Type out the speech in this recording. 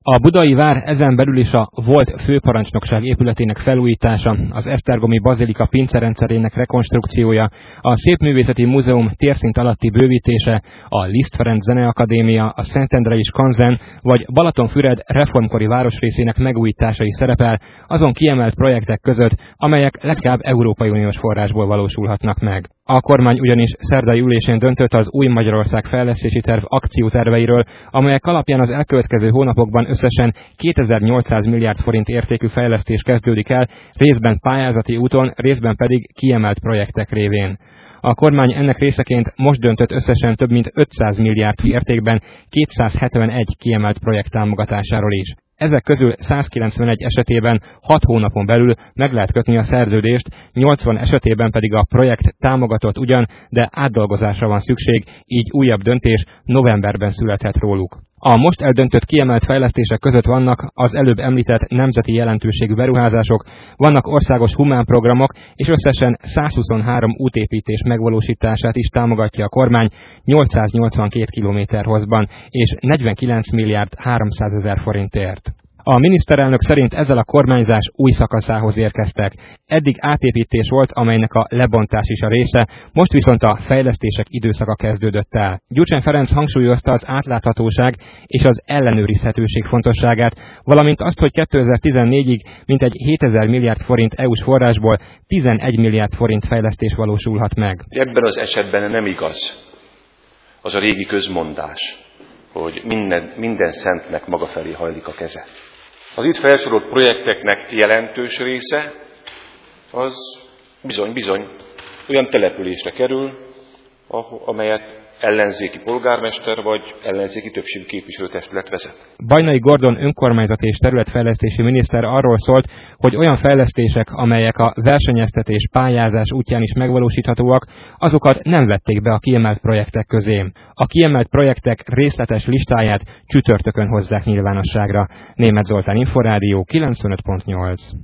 A Budai Vár ezen belül is a volt főparancsnokság épületének felújítása, az esztergomi bazilika pincerendszerének rekonstrukciója, a Szépművészeti Múzeum térszint alatti bővítése, a Liszt Ferenc Zeneakadémia, a Szentendrei Skanzen vagy Balatonfüred reformkori városrészének megújításai szerepel azon kiemelt projektek között, amelyek leginkább Európai Uniós forrásból valósulhatnak meg. A kormány ugyanis szerdai ülésén döntött az Új Magyarország Fejlesztési Terv akcióterveiről, amelyek alapján az elkövetkező hónapokban összesen 2800 milliárd forint értékű fejlesztés kezdődik el, részben pályázati úton, részben pedig kiemelt projektek révén. A kormány ennek részeként most döntött összesen több mint 500 milliárd értékben 271 kiemelt projekt támogatásáról is. Ezek közül 191 esetében 6 hónapon belül meg lehet kötni a szerződést, 80 esetében pedig a projekt támogatott ugyan, de átdolgozásra van szükség, így újabb döntés novemberben születhet róluk. A most eldöntött kiemelt fejlesztések között vannak az előbb említett nemzeti jelentőségű beruházások, vannak országos humánprogramok, és összesen 123 útépítés megvalósítását is támogatja a kormány 882 kilométer hosszban és 49 milliárd 300 ezer forintért. A miniszterelnök szerint ezzel a kormányzás új szakaszához érkeztek. Eddig átépítés volt, amelynek a lebontás is a része, most viszont a fejlesztések időszaka kezdődött el. Gyurcsány Ferenc hangsúlyozta az átláthatóság és az ellenőrizhetőség fontosságát, valamint azt, hogy 2014-ig mintegy 7000 milliárd forint EU-s forrásból 11 milliárd forint fejlesztés valósulhat meg. Ebben az esetben nem igaz az a régi közmondás, hogy minden szentnek maga felé hajlik a keze. Az itt felsorolt projekteknek jelentős része az bizony olyan településre kerül, amelyet ellenzéki polgármester vagy ellenzéki többségű képviselőtestület vezet. Bajnai Gordon önkormányzati és területfejlesztési miniszter arról szólt, hogy olyan fejlesztések, amelyek a versenyeztetés pályázás útján is megvalósíthatóak, azokat nem vették be a kiemelt projektek közé. A kiemelt projektek részletes listáját csütörtökön hozzák nyilvánosságra. Németh Zoltán, Inforádió 95.8.